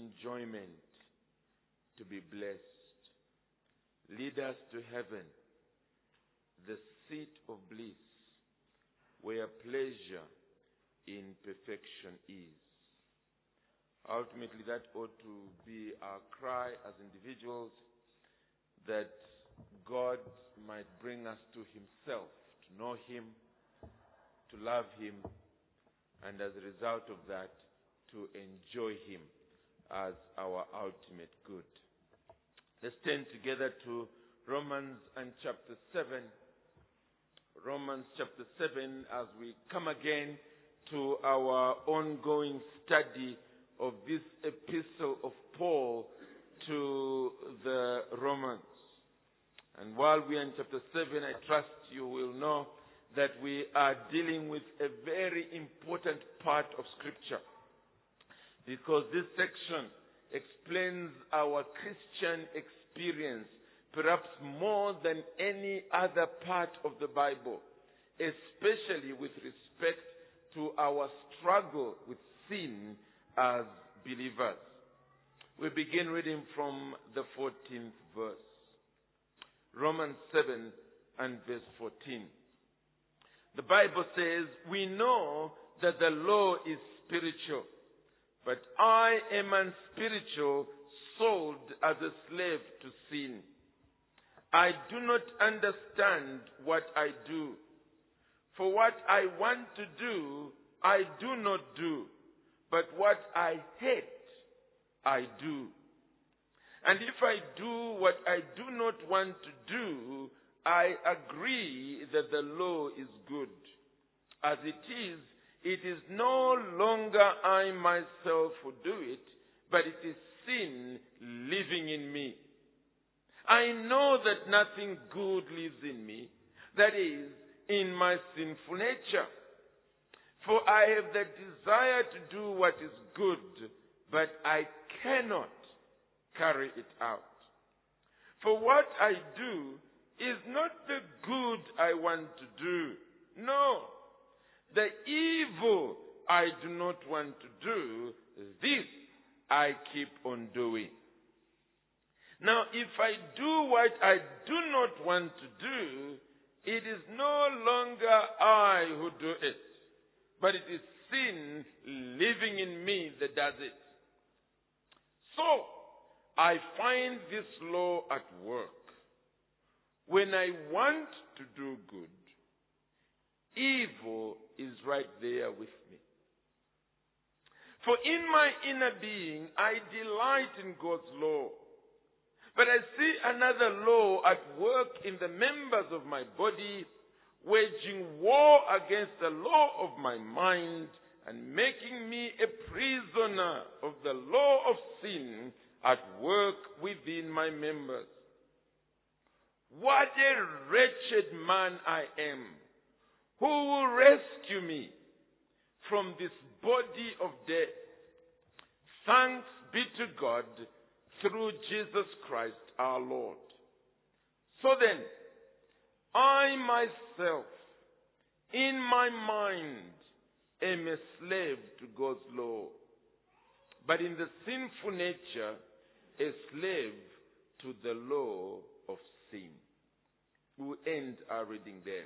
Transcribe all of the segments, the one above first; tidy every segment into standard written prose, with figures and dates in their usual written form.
enjoyment to be blessed. Lead us to heaven, the seat of bliss, where pleasure in perfection is. Ultimately, that ought to be our cry as individuals, that God might bring us to himself, to know him, to love him, and as a result of that, to enjoy him as our ultimate good. Let's turn together to Romans and chapter 7. Romans chapter 7, as we come again to our ongoing study of this epistle of Paul to the Romans. And while we are in chapter 7, I trust you will know that we are dealing with a very important part of Scripture, because this section explains our Christian experience perhaps more than any other part of the Bible, especially with respect to our struggle with sin as believers. We begin reading from the 14th verse. Romans 7 and verse 14. The Bible says, "We know that the law is spiritual, but I am unspiritual, sold as a slave to sin. I do not understand what I do. For what I want to do, I do not do. But what I hate, I do. And if I do what I do not want to do, I agree that the law is good. As it is no longer I myself who do it, but it is sin living in me. I know that nothing good lives in me, that is, in my sinful nature. For I have the desire to do what is good, but I cannot carry it out. For what I do is not the good I want to do. No, the evil I do not want to do, this I keep on doing. Now, if I do what I do not want to do, it is no longer I who do it, but it is sin living in me that does it. So, I find this law at work. When I want to do good, evil is right there with me. For in my inner being, I delight in God's law. But I see another law at work in the members of my body, waging war against the law of my mind and making me a prisoner of the law of sin at work within my members. What a wretched man I am! Who will rescue me from this body of death? Thanks be to God through Jesus Christ our Lord. So then, I myself, in my mind, am a slave to God's law, but in the sinful nature, a slave to the law of sin. We will end our reading there.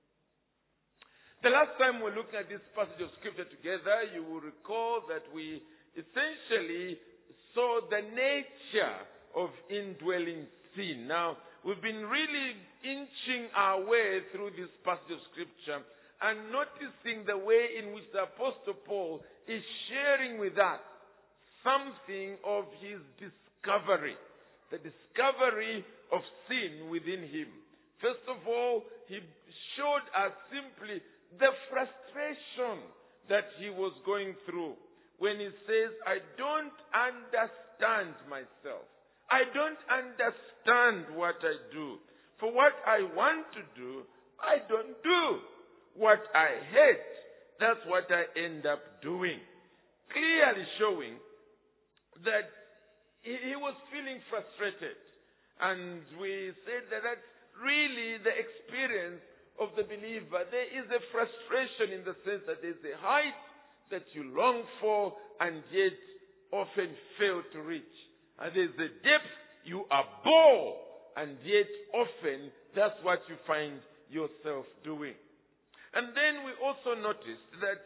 The last time we looked at this passage of Scripture together, you will recall that we essentially saw the nature of indwelling sin. Now, we've been really inching our way through this passage of Scripture and noticing the way in which the Apostle Paul is sharing with us something of his discovery, the discovery of sin within him. First of all, he showed us simply the frustration that he was going through when he says, I don't understand myself. I don't understand what I do. For what I want to do, I don't do. What I hate, that's what I end up doing. Clearly showing that he was feeling frustrated. And we said that that's really the experience of the believer. There is a frustration in the sense that there's a height that you long for, and yet often fail to reach. And there's a depth you abhor, and yet often that's what you find yourself doing. And then we also noticed that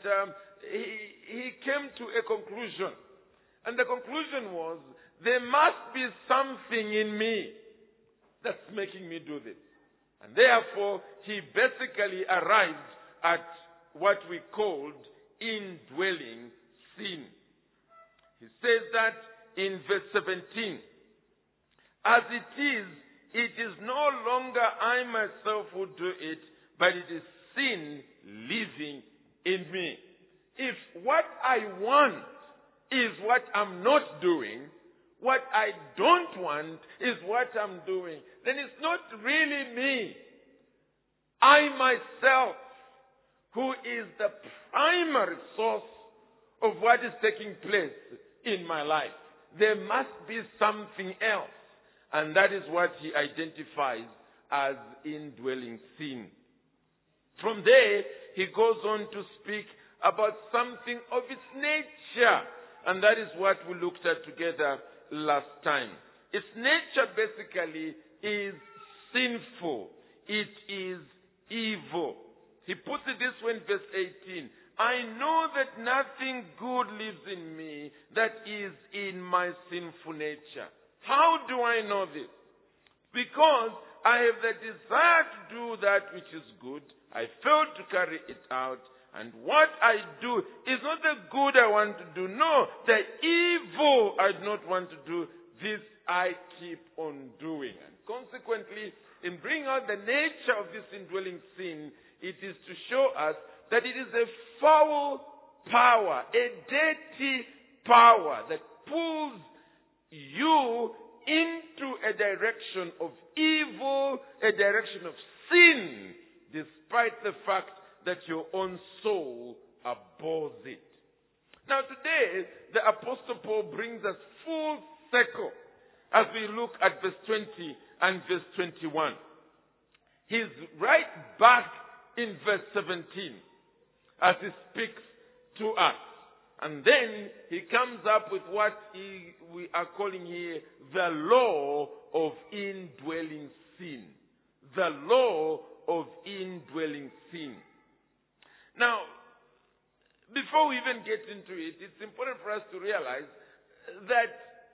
he came to a conclusion. And the conclusion was, there must be something in me that's making me do this. And therefore, he basically arrived at what we called indwelling sin. He says that in verse 17, as it is no longer I myself who do it, but it is sin living in me. If what I want is what I'm not doing, what I don't want is what I'm doing, then it's not really me. I myself, who is the primary source of what is taking place in my life. There must be something else. And that is what he identifies as indwelling sin. From there, he goes on to speak about something of its nature. And that is what we looked at together last time. Its nature basically is sinful. It is evil. He puts it this way in verse 18. I know that nothing good lives in me that is in my sinful nature. How do I know this? Because I have the desire to do that which is good. I fail to carry it out. And what I do is not the good I want to do. No, the evil I do not want to do. This I keep on doing. And consequently, in bringing out the nature of this indwelling sin, it is to show us that it is a foul power, a dirty power that pulls you into a direction of evil, a direction of sin, despite the fact that your own soul abhors it. Now today, the Apostle Paul brings us full circle as we look at verse 20 and verse 21. He's right back in verse 17 as he speaks to us. And then he comes up with what we are calling here the law of indwelling sin. The law of indwelling sin. Now, before we even get into it, it's important for us to realize that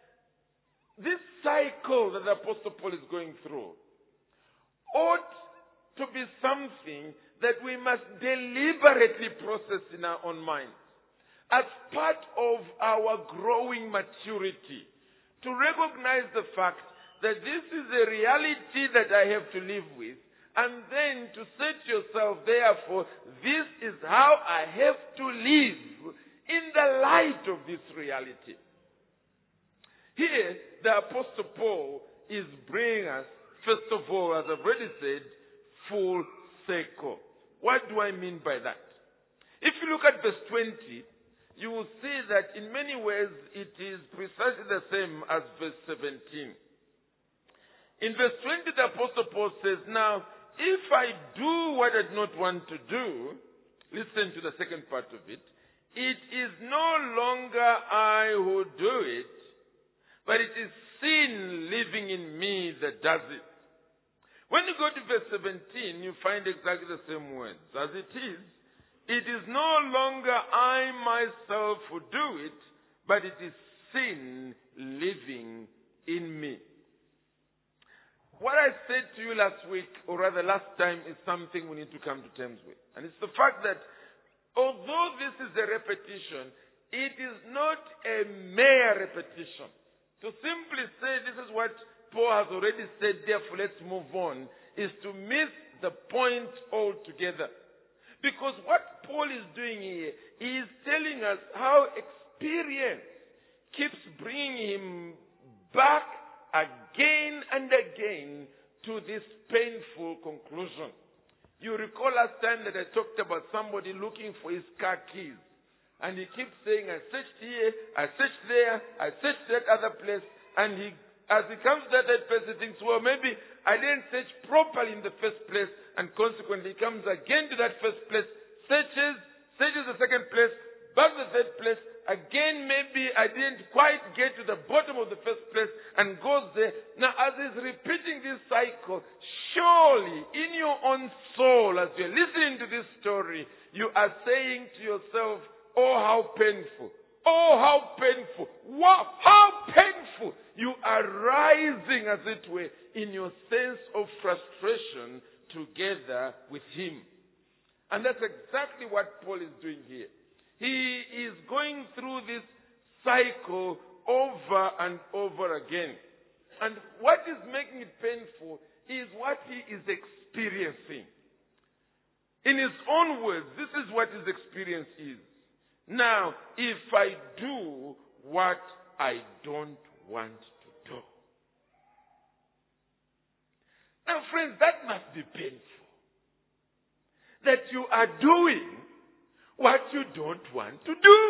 this cycle that the Apostle Paul is going through ought to be something that we must deliberately process in our own minds as part of our growing maturity, to recognize the fact that this is a reality that I have to live with, and then to say to yourself, therefore, this is how I have to live in the light of this reality. Here, the Apostle Paul is bringing us, first of all, as I've already said, full circle. What do I mean by that? If you look at verse 20, you will see that in many ways it is precisely the same as verse 17. In verse 20, the Apostle Paul says, now, if I do what I do not want to do, listen to the second part of it, it is no longer I who do it, but it is sin living in me that does it. When you go to verse 17, you find exactly the same words. As it is no longer I myself who do it, but it is sin living in me. What I said to you last week, or rather last time, is something we need to come to terms with. And it's the fact that although this is a repetition, it is not a mere repetition. To simply say this is what Paul has already said, therefore let's move on, is to miss the point altogether. Because what Paul is doing here, he is telling us how experience keeps bringing him back again and again to this painful conclusion. You recall last time that I talked about somebody looking for his car keys. And he keeps saying, I searched here, I searched there, I searched that other place. And as he comes to that place, he thinks, well, maybe I didn't search properly in the first place. And consequently, he comes again to that first place, searches the second place, back to the third place. Again, maybe I didn't quite get to the bottom of the first place and goes there. Now, as he's repeating this cycle, surely in your own soul, as you're listening to this story, you are saying to yourself, oh, how painful. Oh, how painful. Wow, how painful. You are rising, as it were, in your sense of frustration together with him. And that's exactly what Paul is doing here. He is going through this cycle over and over again. And what is making it painful is what he is experiencing. In his own words, this is what his experience is. Now, if I do what I don't want to do. Now, friends, that must be painful. That you are doing what you don't want to do.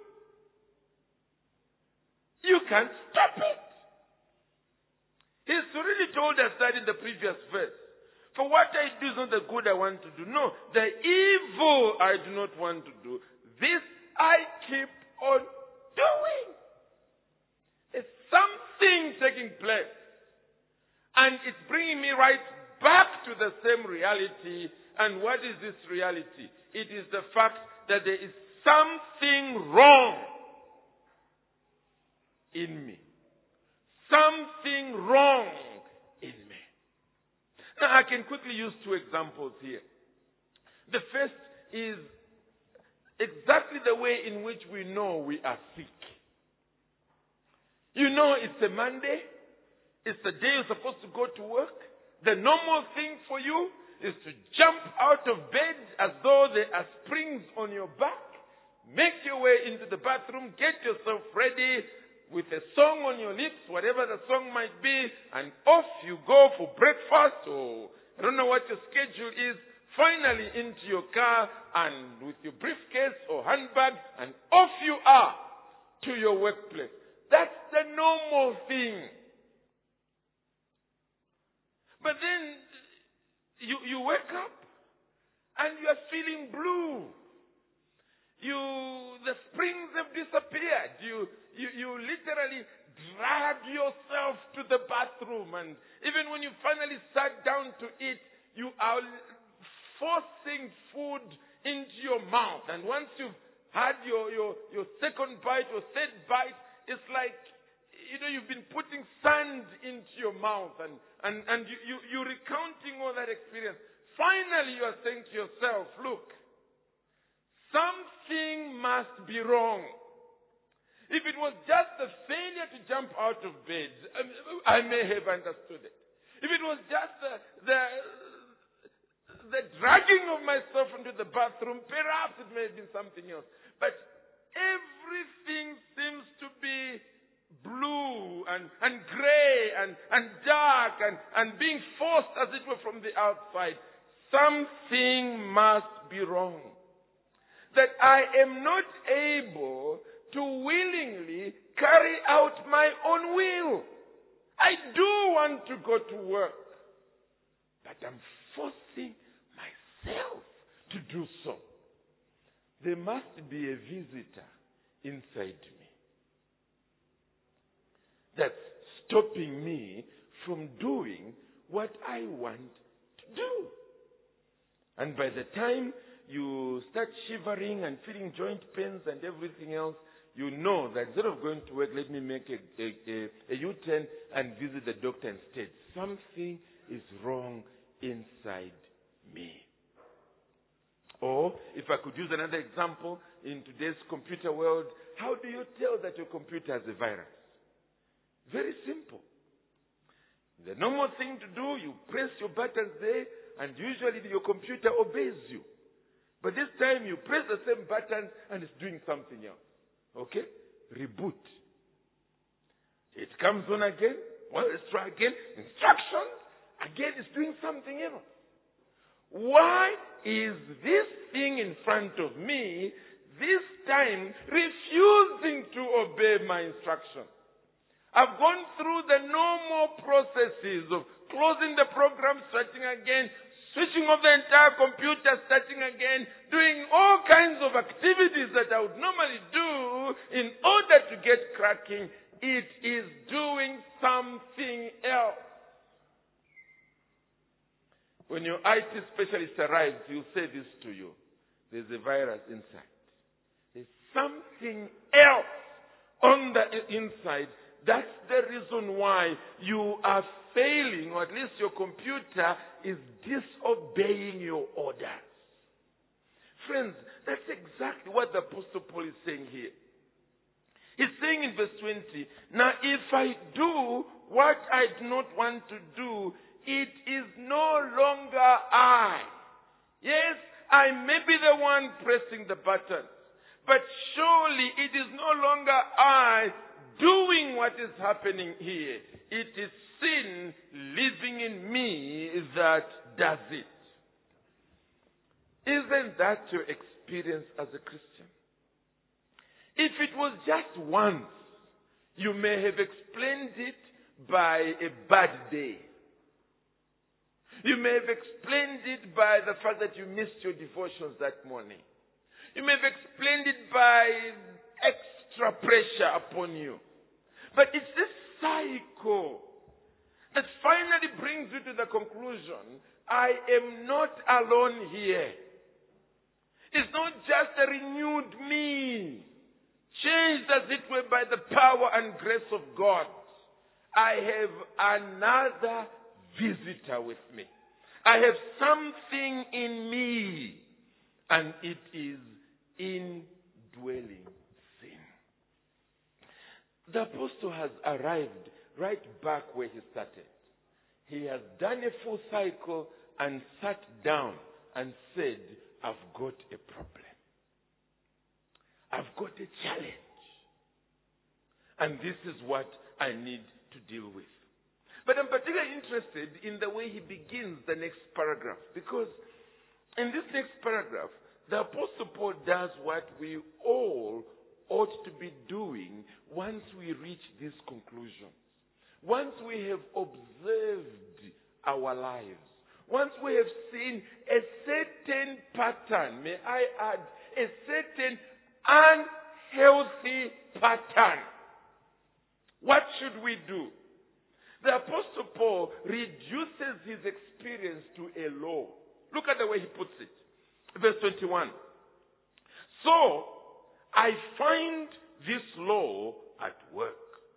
You can't stop it. He's already told us that in the previous verse. For what I do is not the good I want to do. No, the evil I do not want to do. This I keep on doing. There's something taking place. And it's bringing me right back to the same reality. And what is this reality? It is the fact that there is something wrong in me. Something wrong in me. Now, I can quickly use two examples here. The first is exactly the way in which we know we are sick. You know, it's a Monday. It's the day you're supposed to go to work. The normal thing for you is to jump out of bed as though there are springs on your back, make your way into the bathroom, get yourself ready with a song on your lips, whatever the song might be, and off you go for breakfast, or I don't know what your schedule is, finally into your car and with your briefcase or handbag, and off you are to your workplace. That's the normal thing. But then you wake up and you are feeling blue. The springs have disappeared. You literally drag yourself to the bathroom, and even when you finally sat down to eat, you are forcing food into your mouth. And once you've had your second bite or third bite, it's like, you've been putting sand into your mouth, and you're recounting all that experience. Finally, you are saying to yourself, look, something must be wrong. If it was just the failure to jump out of bed, I may have understood it. If it was just the dragging of myself into the bathroom, perhaps it may have been something else. But everything seems to be blue and gray and dark and being forced, as it were, from the outside. Something must be wrong. That I am not able to willingly carry out my own will. I do want to go to work, but I'm forcing myself to do so. There must be a visitor inside me that's stopping me from doing what I want to do. And by the time you start shivering and feeling joint pains and everything else, you know that instead of going to work, let me make a U-turn and visit the doctor instead. Something is wrong inside me. Or, if I could use another example, in today's computer world, how do you tell that your computer has a virus? Very simple. The normal thing to do, you press your buttons there, and usually your computer obeys you. But this time you press the same button and it's doing something else. Okay? Reboot. It comes on again. Well, let's try again. Instructions. Again, it's doing something else. Why is this thing in front of me this time refusing to obey my instruction? I've gone through the normal processes of closing the program, starting again, switching off the entire computer, starting again, doing all kinds of activities that I would normally do in order to get cracking. It is doing something else. When your IT specialist arrives, he'll say this to you. There's a virus inside. There's something else on the inside. That's the reason why you are failing, or at least your computer is disobeying your orders. Friends, that's exactly what the Apostle Paul is saying here. He's saying in verse 20, now if I do what I do not want to do, it is no longer I. Yes, I may be the one pressing the button, but surely it is no longer I doing what is happening here. It is sin living in me that does it. Isn't that your experience as a Christian? If it was just once, you may have explained it by a bad day. You may have explained it by the fact that you missed your devotions that morning. You may have explained it by extra pressure upon you. But it's this cycle that finally brings you to the conclusion, I am not alone here. It's not just a renewed me, changed as it were by the power and grace of God. I have another visitor with me. I have something in me, and it is indwelling sin. The apostle has arrived right back where he started. He has done a full cycle and sat down and said, I've got a problem. I've got a challenge. And this is what I need to deal with. But I'm particularly interested in the way he begins the next paragraph. Because in this next paragraph, the Apostle Paul does what we all ought to be doing once we reach this conclusion. Once we have observed our lives. Once we have seen a certain pattern, may I add, a certain unhealthy pattern. What should we do? The Apostle Paul reduces his experience to a law. Look at the way he puts it. Verse 21. So, I find this law at work.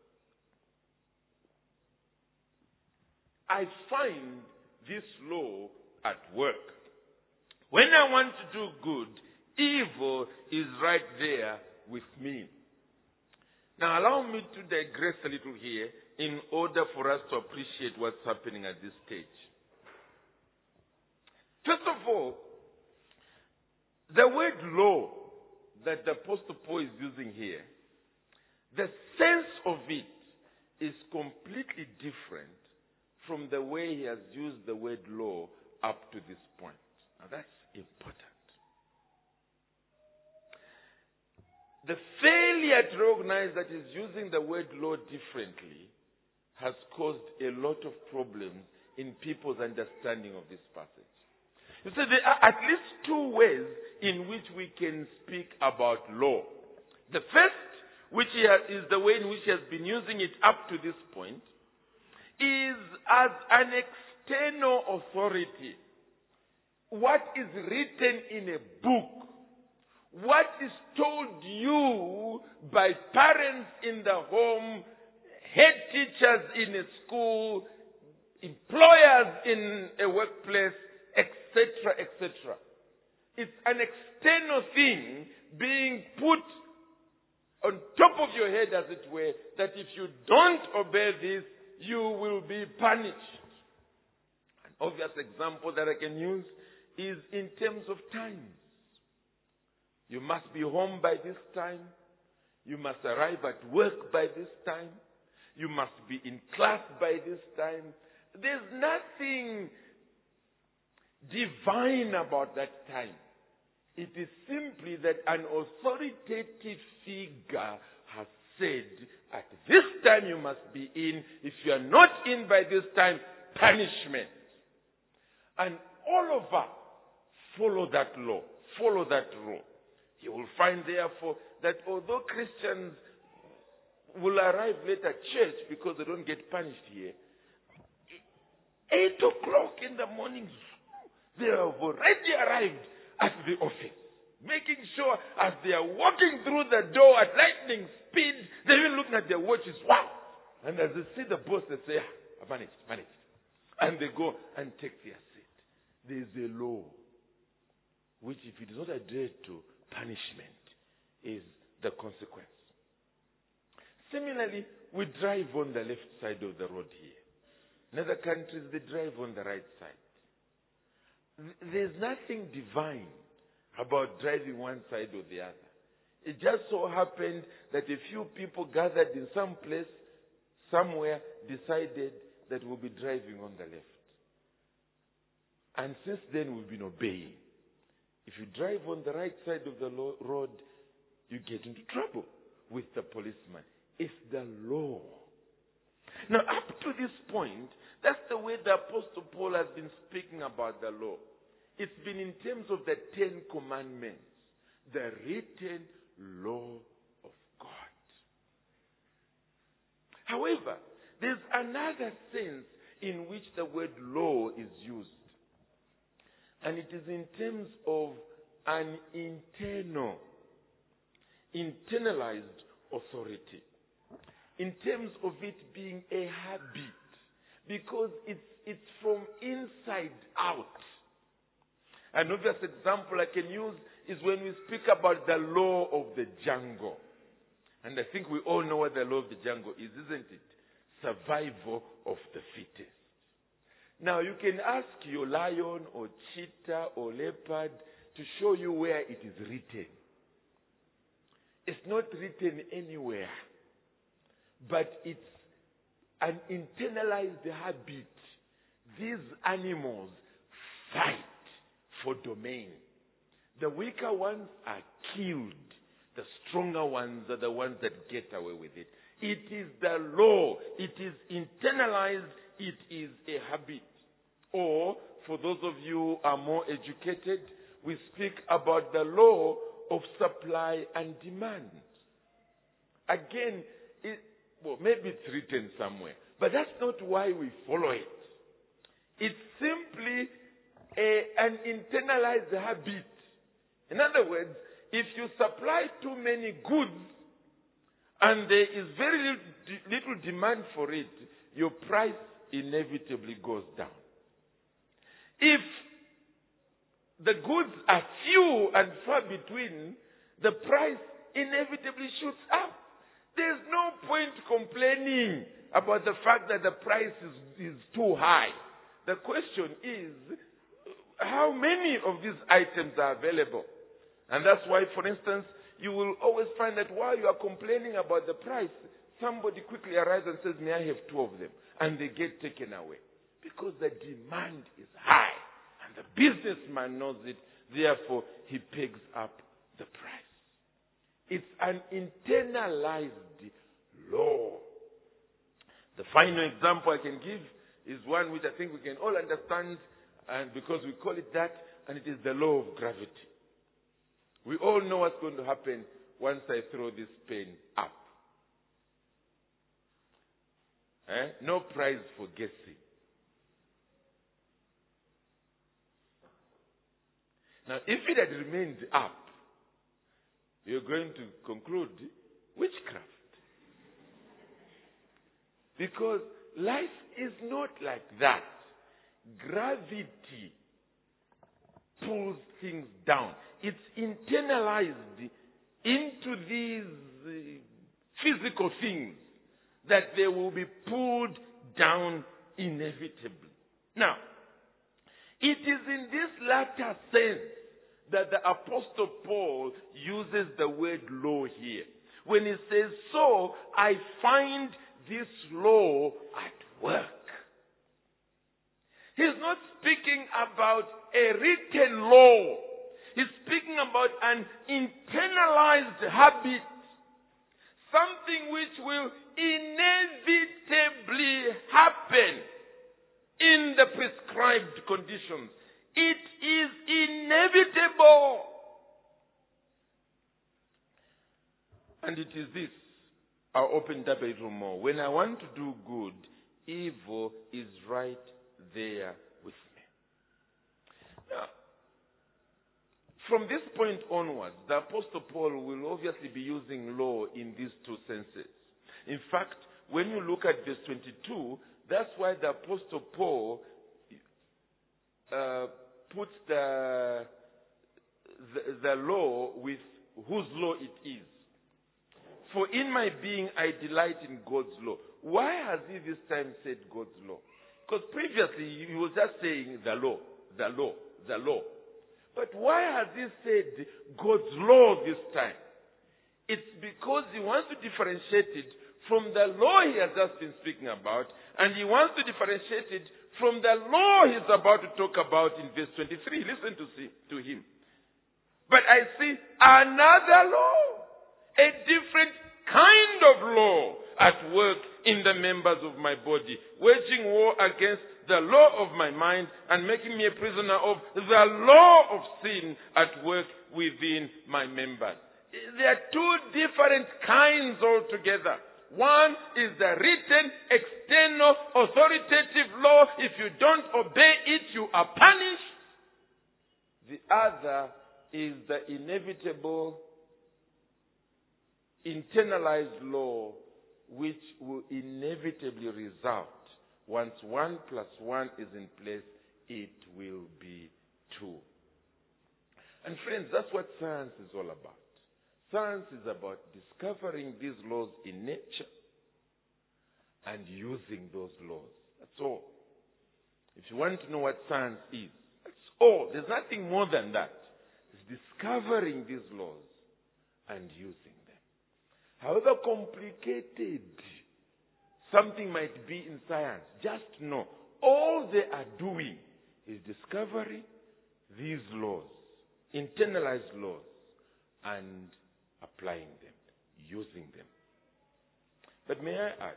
I find this law at work. When I want to do good, evil is right there with me. Now allow me to digress a little here in order for us to appreciate what's happening at this stage. First of all, the word law that the Apostle Paul is using here, the sense of it is completely different from the way he has used the word law up to this point. Now that's important. The failure to recognize that he's using the word law differently has caused a lot of problems in people's understanding of this passage. You see, there are at least two ways in which we can speak about law. The first, which is the way in which he has been using it up to this point, is as an external authority. What is written in a book, what is told you by parents in the home, head teachers in a school, employers in a workplace, etc., etc. It's an external thing being put on top of your head, as it were, that if you don't obey this, you will be punished. An obvious example that I can use is in terms of time. You must be home by this time. You must arrive at work by this time. You must be in class by this time. There's nothing divine about that time. It is simply that an authoritative figure has said, at this time you must be in. If you are not in by this time, punishment. And all over follow that law, follow that rule. You will find, therefore, that although Christians will arrive late at church because they don't get punished here, 8 o'clock in the morning, they have already arrived at the office, making sure as they are walking through the door at lightning speed, they're even looking at their watches. Wow! And as they see the boss, they say, I managed. And they go and take their seat. There is a law which, if it is not adhered to, punishment is the consequence. Similarly, we drive on the left side of the road here. In other countries, they drive on the right side. There's nothing divine about driving one side or the other. It just so happened that a few people gathered in some place, somewhere, decided that we'll be driving on the left. And since then, we've been obeying. If you drive on the right side of the road, you get into trouble with the policeman. It's the law. Now, up to this point, that's the way the Apostle Paul has been speaking about the law. It's been in terms of the 10 Commandments, the written law of God. However, there's another sense in which the word law is used. And it is in terms of an internalized authority. In terms of it being a habit. Because it's from inside out. An obvious example I can use is when we speak about the law of the jungle. And I think we all know what the law of the jungle is, isn't it? Survival of the fittest. Now, you can ask your lion or cheetah or leopard to show you where it is written. It's not written anywhere. But it's an internalized habit. These animals fight for domain. The weaker ones are killed. The stronger ones are the ones that get away with it. It is the law. It is internalized. It is a habit. Or, for those of you who are more educated, we speak about the law of supply and demand. Again, maybe it's written somewhere, but that's not why we follow it. It's simply an internalized habit. In other words, if you supply too many goods and there is very little demand for it, your price inevitably goes down. If the goods are few and far between, the price inevitably shoots up. There's no point complaining about the fact that the price is too high. The question is, how many of these items are available? And that's why, for instance, you will always find that while you are complaining about the price, somebody quickly arrives and says, may I have 2 of them? And they get taken away. Because the demand is high. And the businessman knows it. Therefore, he pegs up the price. It's an internalized law. The final example I can give is one which I think we can all understand, and because we call it that, and it is the law of gravity. We all know what's going to happen once I throw this pen up. No prize for guessing. Now, if it had remained up, you're going to conclude witchcraft. Because life is not like that. Gravity pulls things down. It's internalized into these physical things that they will be pulled down inevitably. Now, it is in this latter sense that the Apostle Paul uses the word law here. When he says, so I find this law at work. He's not speaking about a written law. He's speaking about an internalized habit. Something which will inevitably happen in the prescribed conditions, It is inevitable. And it is this. I'll open that a little more. When I want to do good, evil is right there with me. Now, from this point onwards, the Apostle Paul will obviously be using law in these two senses. In fact, when you look at verse 22, that's why the Apostle Paul puts the law with whose law it is. For in my being I delight in God's law. Why has he this time said God's law? Because previously he was just saying the law, the law, the law. But why has he said God's law this time? It's because he wants to differentiate it from the law he has just been speaking about, and he wants to differentiate it from the law he's about to talk about in verse 23. Listen to him. But I see another law, a different kind of law at work in the members of my body, waging war against the law of my mind and making me a prisoner of the law of sin at work within my members. There are two different kinds altogether. One is the written, external, authoritative law. If you don't obey it, you are punished. The other is the inevitable, internalized law, which will inevitably result. Once 1 + 1 is in place, it will be 2. And friends, that's what science is all about. Science is about discovering these laws in nature and using those laws. That's all. If you want to know what science is, that's all. There's nothing more than that. It's discovering these laws and using them. However complicated something might be in science, just know all they are doing is discovering these laws, internalized laws, and applying them, using them. But may I add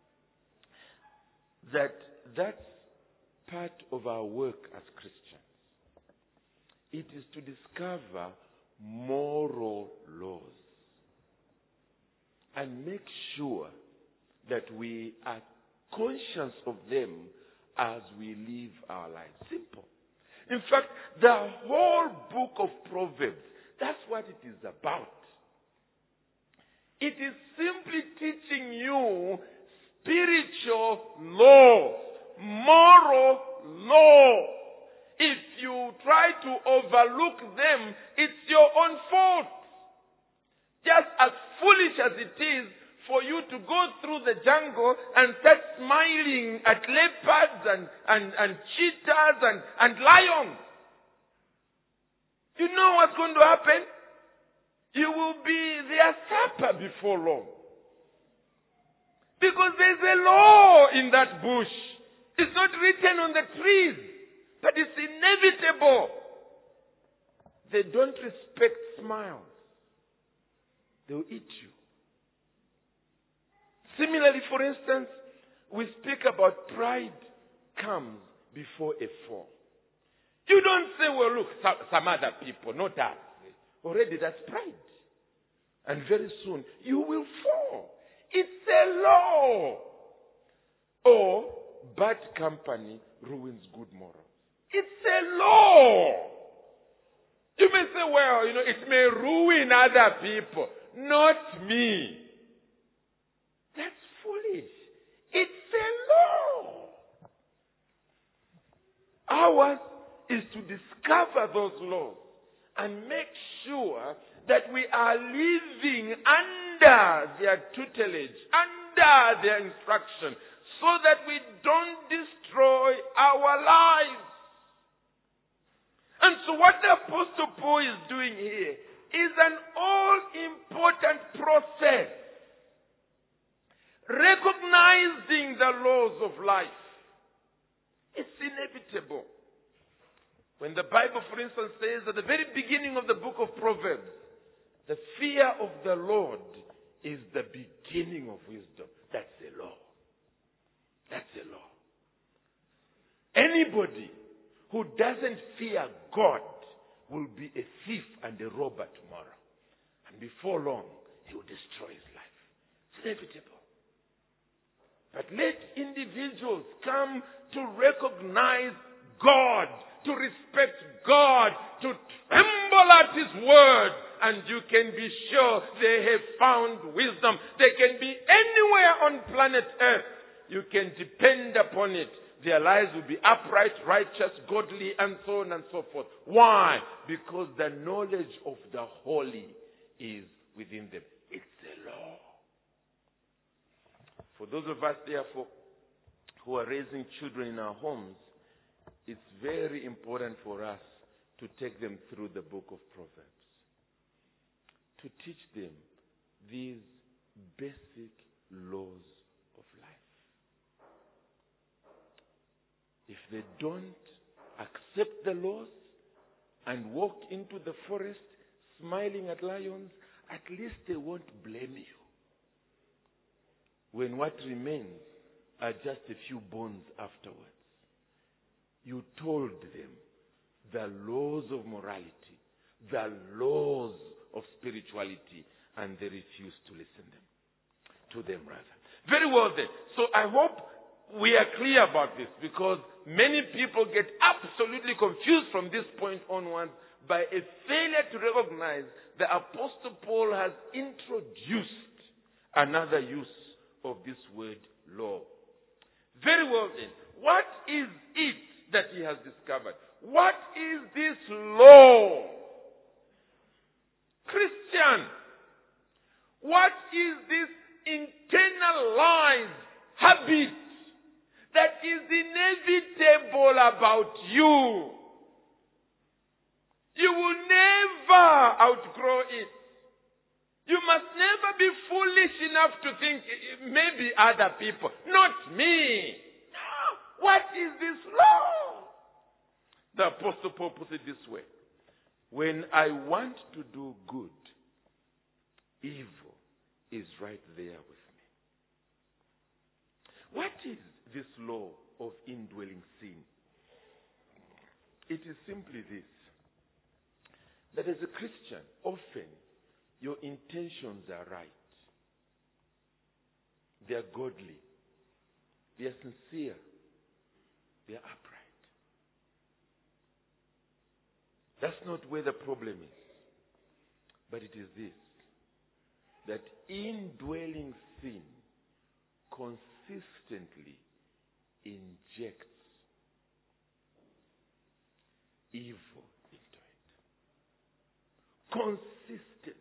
that that's part of our work as Christians. It is to discover moral laws and make sure that we are conscious of them as we live our lives. Simple. In fact, the whole book of Proverbs, that's what it is about. It is simply teaching you spiritual law, moral law. If you try to overlook them, it's your own fault. Just as foolish as it is for you to go through the jungle and start smiling at leopards and cheetahs and lions. You know what's going to happen? You will be their supper before long. Because there's a law in that bush. It's not written on the trees, but it's inevitable. They don't respect smiles. They'll eat you. Similarly, for instance, we speak about pride comes before a fall. You don't say, well, look, some other people, not us. Already that's pride. And very soon, you will fall. It's a law. Or, bad company ruins good morals. It's a law. You may say, well, it may ruin other people, not me. That's foolish. It's a law. Ours is to discover those laws and make sure that we are living under their tutelage, under their instruction, so that we don't destroy our lives. And so what the Apostle Paul is doing here is an all-important process, recognizing the laws of life. It's inevitable. When the Bible, for instance, says at the very beginning of the book of Proverbs, the fear of the Lord is the beginning of wisdom. That's a law. That's a law. Anybody who doesn't fear God will be a thief and a robber tomorrow. And before long, he will destroy his life. It's inevitable. But let individuals come to recognize God, to respect God, to tremble at His word, and you can be sure they have found wisdom. They can be anywhere on planet Earth. You can depend upon it. Their lives will be upright, righteous, godly, and so on and so forth. Why? Because the knowledge of the holy is within them. It's the law. For those of us, therefore, who are raising children in our homes, it's very important for us to take them through the book of Proverbs, to teach them these basic laws of life. If they don't accept the laws and walk into the forest smiling at lions, at least they won't blame you, when what remains are just a few bones afterwards. You told them the laws of morality, the laws of spirituality, and they refused to listen to them rather. Very well then. So I hope we are clear about this, because many people get absolutely confused from this point onwards by a failure to recognize the Apostle Paul has introduced another use of this word law. Very well then. What is it that he has discovered? What is this law? Christian, what is this internalized habit that is inevitable about you? You will never outgrow it. You must never be foolish enough to think maybe other people, not me. No. What is this law? The Apostle Paul puts it this way. When I want to do good, evil is right there with me. What is this law of indwelling sin? It is simply this, that as a Christian, often your intentions are right. They are godly. They are sincere. They are upright. That's not where the problem is. But it is this, that indwelling sin consistently injects evil into it. Consistently.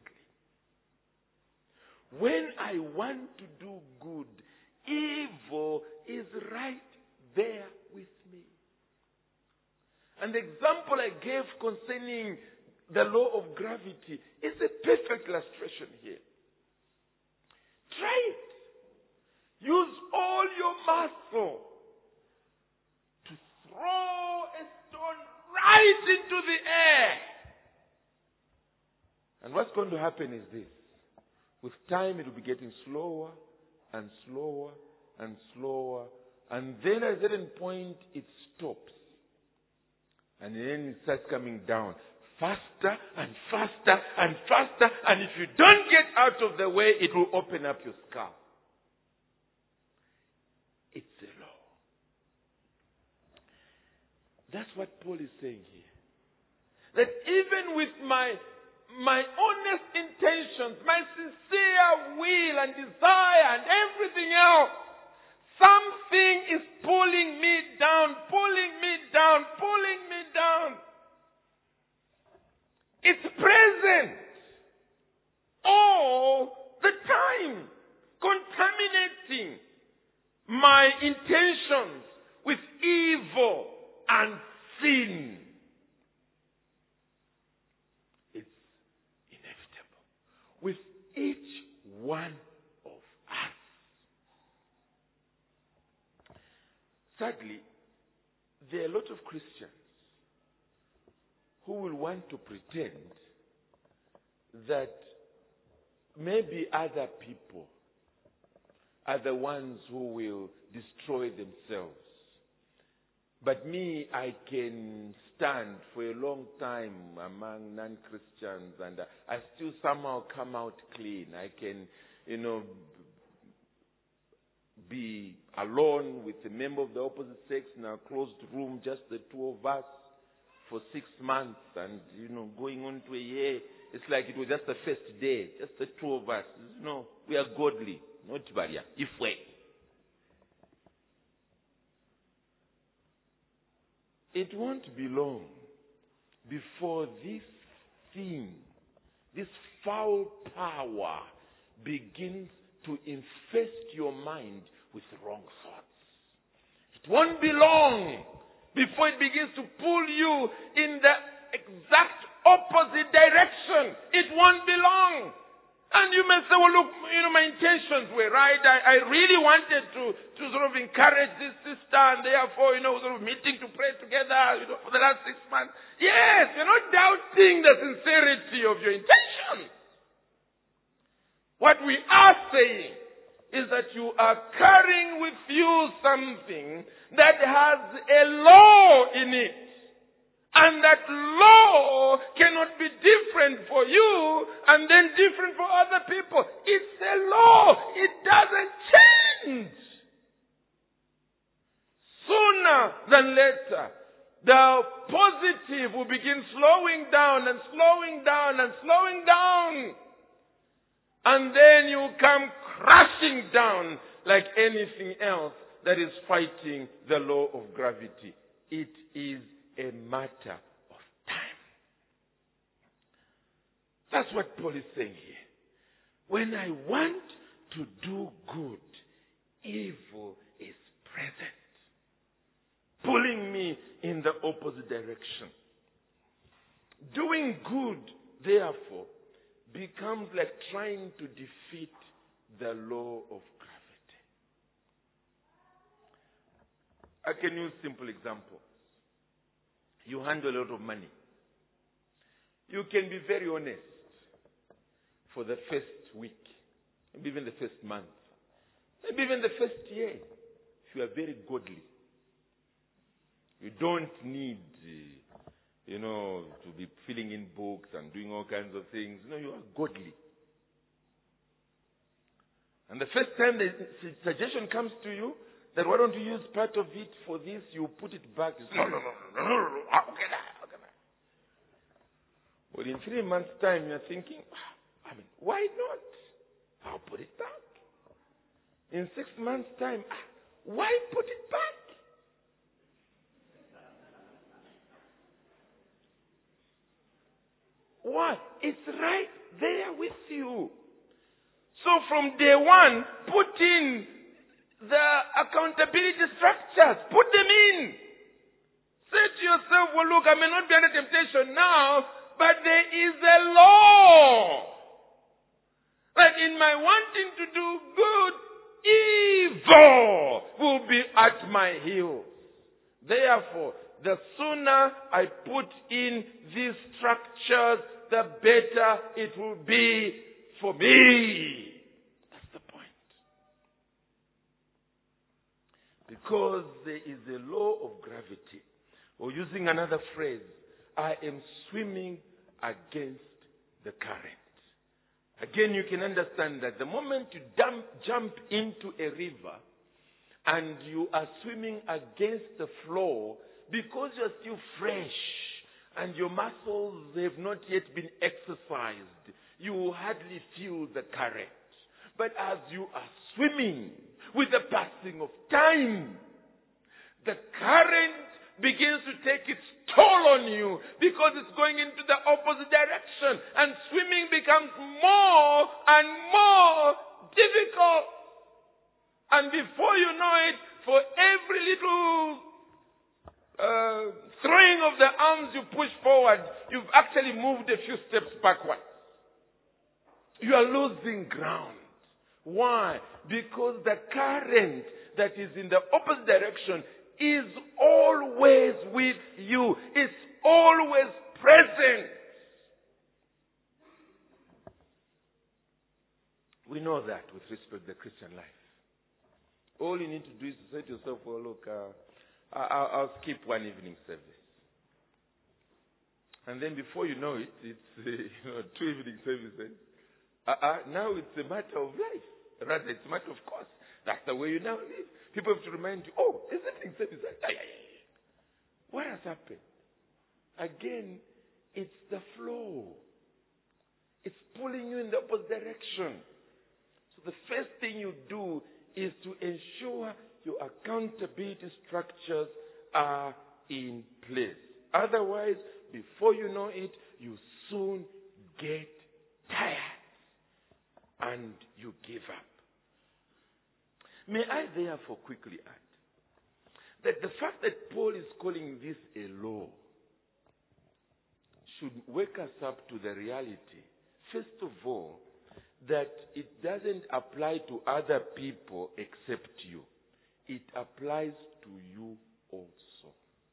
When I want to do good, evil is right there with me. And the example I gave concerning the law of gravity is a perfect illustration here. Try it. Use all your muscle to throw a stone right into the air. And what's going to happen is this. With time, it will be getting slower and slower and slower. And then at a certain point, it stops. And then it starts coming down faster and faster and faster. And if you don't get out of the way, it will open up your skull. It's a law. That's what Paul is saying here. That even with my honest intentions, my sincere will and desire and everything else, something is pulling me down, pulling me down, pulling me down. It's present all the time, contaminating my intentions with evil and sin. With each one of us. Sadly, there are a lot of Christians who will want to pretend that maybe other people are the ones who will destroy themselves But me, I can stand for a long time among non-Christians, and I still somehow come out clean. I can, be alone with a member of the opposite sex in a closed room, just the two of us, for 6 months, and going on to a year. It's like it was just the first day, just the two of us. We are godly, not barrier. If we. It won't be long before this thing, this foul power, begins to infest your mind with wrong thoughts. It won't be long before it begins to pull you in the exact opposite direction. It won't be long. And you may say, well, look, my intentions were right. I really wanted to sort of encourage this sister, and therefore, sort of meeting to pray together, for the last 6 months. Yes, you're not doubting the sincerity of your intentions. What we are saying is that you are carrying with you something that has a law in it. And that law cannot be different for you and then different for other people. It's a law. It doesn't change. Sooner than later, the positive will begin slowing down and slowing down and slowing down. And then you come crashing down like anything else that is fighting the law of gravity. It is a matter of time. That's what Paul is saying here. When I want to do good, evil is present, pulling me in the opposite direction. Doing good, therefore, becomes like trying to defeat the law of gravity. I can use simple examples. You handle a lot of money. You can be very honest for the first week, maybe even the first month, maybe even the first year, if you are very godly. You don't need, to be filling in books and doing all kinds of things. You are godly. And the first time the suggestion comes to you, that why don't you use part of it for this, you put it back. You say, no. How can I? Well, in 3 months' time, you're thinking, why not? I'll put it back. In 6 months' time, why put it back? Why? It's right there with you. So from day one, put in the accountability structures. Put them in. Say to yourself, well, look, I may not be under temptation now, but there is a law. That in my wanting to do good, evil will be at my heels. Therefore, the sooner I put in these structures, the better it will be for me. That's the point. Because there is a law of gravity. Or using another phrase, I am swimming against the current. Again, you can understand that the moment you jump into a river and you are swimming against the flow, because you're still fresh and your muscles have not yet been exercised, you hardly feel the current. But as you are swimming with the passing of time, the current begins to take its toll on you because it's going into the opposite direction, and swimming becomes more and more difficult. And before you know it, for every little throwing of the arms you push forward, you've actually moved a few steps backward. You are losing ground. Why? Because the current that is in the opposite direction is always with you. It's always present. We know that with respect to the Christian life. All you need to do is to say to yourself, well, look, I'll skip one evening service. And then before you know it, it's 2 evening services. Now it's a matter of life. Rather, it's a matter of course. That's the way you now live. People have to remind you, it's evening service. What has happened? Again, it's the flow. It's pulling you in the opposite direction. So the first thing you do is to ensure your accountability structures are in place. Otherwise, before you know it, you soon get tired and you give up. May I therefore quickly add that the fact that Paul is calling this a law should wake us up to the reality, first of all, that it doesn't apply to other people except you. It applies to you also.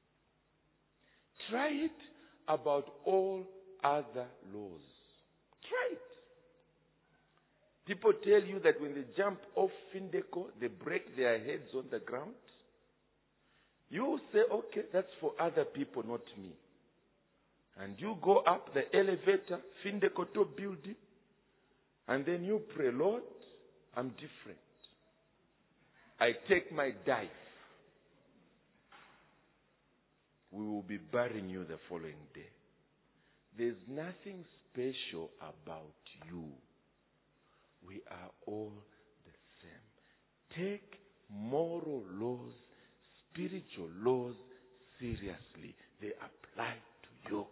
Try it about all other laws. Try it. People tell you that when they jump off Findeco, they break their heads on the ground. You say, okay, that's for other people, not me. And you go up the elevator, Findeco top building, and then you pray, Lord, I'm different. I take my dive. We will be burying you the following day. There's nothing special about you. We are all the same. Take moral laws, spiritual laws seriously. They apply to you.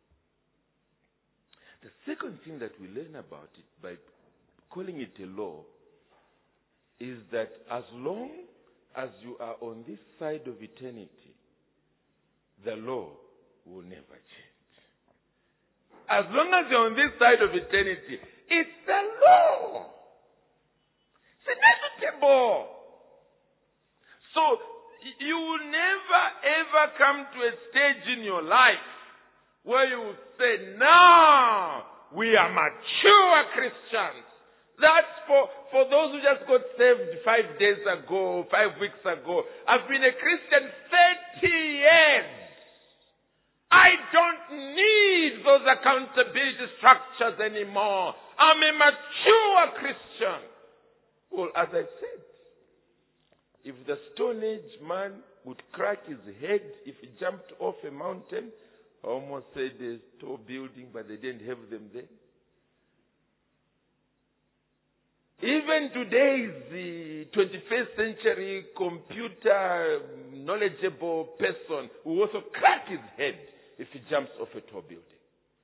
The second thing that we learn about it by calling it a law is that as long as you are on this side of eternity, the law will never change. As long as you're on this side of eternity, it's the law. It's inevitable. So you will never ever come to a stage in your life where you will say, now we are mature Christians. That's for those who just got saved 5 days ago, 5 weeks ago. I've been a Christian 30 years. I don't need those accountability structures anymore. I'm a mature Christian. Well, as I said, if the Stone Age man would crack his head if he jumped off a mountain, I almost said a tall building, but they didn't have them then. Even today's the 21st century computer knowledgeable person will also crack his head if he jumps off a tall building.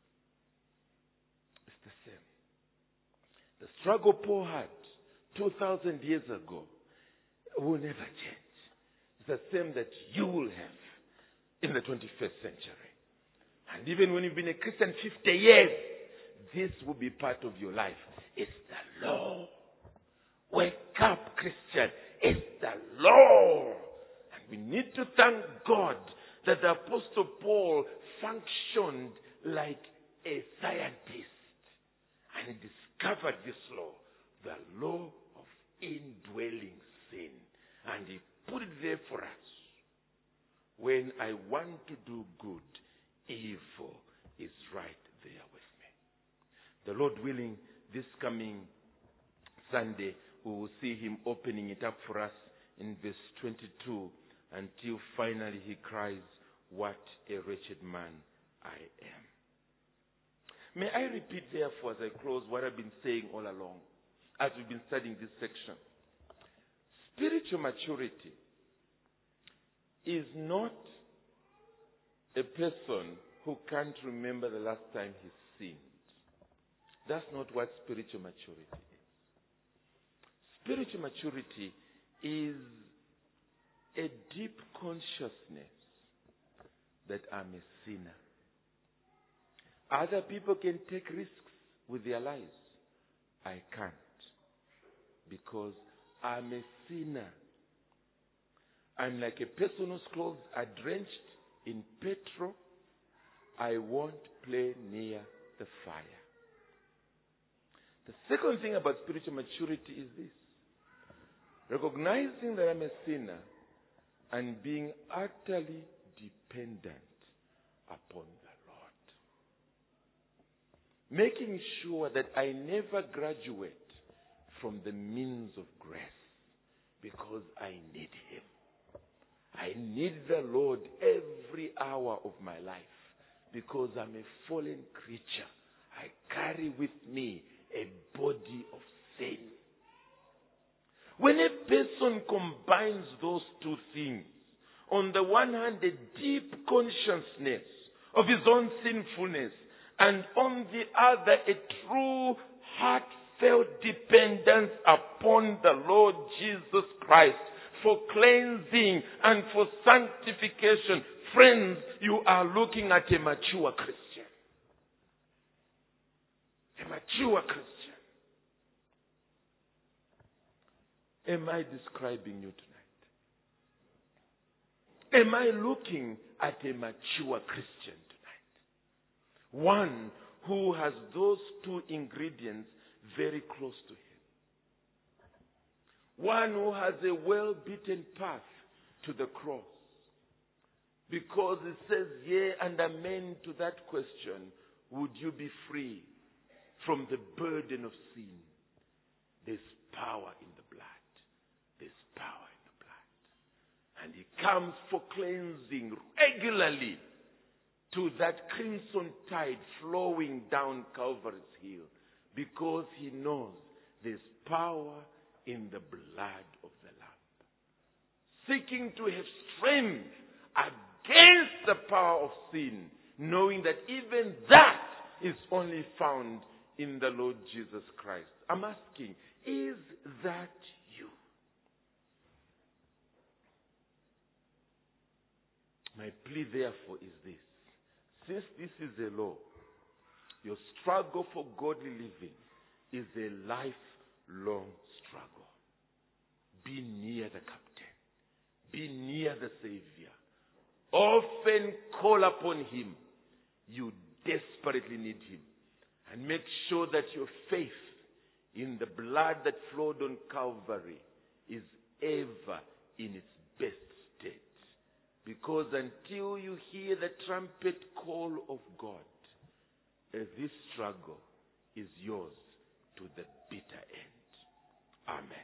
It's the same. The struggle Paul had 2,000 years ago will never change. It's the same that you will have in the 21st century. And even when you've been a Christian 50 years, this will be part of your life. It's the law. Wake up, Christian. It's the law. And we need to thank God that the Apostle Paul functioned like a scientist. And he discovered this law, the law of indwelling sin. And he put it there for us. When I want to do good, evil is right there with me. The Lord willing, this coming Sunday, we will see him opening it up for us in verse 22 until finally he cries, what a wretched man I am. May I repeat therefore as I close what I've been saying all along as we've been studying this section. Spiritual maturity is not a person who can't remember the last time he sinned. That's not what spiritual maturity is. Spiritual maturity is a deep consciousness that I'm a sinner. Other people can take risks with their lives. I can't, because I'm a sinner. I'm like a person whose clothes are drenched in petrol. I won't play near the fire. The second thing about spiritual maturity is this. Recognizing that I'm a sinner and being utterly dependent upon the Lord. Making sure that I never graduate from the means of grace, because I need Him. I need the Lord every hour of my life, because I'm a fallen creature. I carry with me a body of sin. When a person combines those two things, on the one hand, a deep consciousness of his own sinfulness, and on the other, a true heartfelt dependence upon the Lord Jesus Christ for cleansing and for sanctification, friends, you are looking at a mature Christian. A mature Christian. Am I describing you tonight? Am I looking at a mature Christian tonight? One who has those two ingredients very close to him. One who has a well-beaten path to the cross. Because it says, yea and amen to that question, would you be free from the burden of sin? There's power in the blood. There's power in the blood. And He comes for cleansing regularly to that crimson tide flowing down Calvary's hill, because He knows there's power in the blood of the Lamb. Seeking to have strength against the power of sin, knowing that even that is only found in the Lord Jesus Christ. I'm asking, is that you? My plea therefore is this. Since this is a law, your struggle for godly living is a lifelong struggle. Be near the captain. Be near the Savior. Often call upon Him. You desperately need Him. And make sure that your faith in the blood that flowed on Calvary is ever in its best state. Because until you hear the trumpet call of God, this struggle is yours to the bitter end. Amen.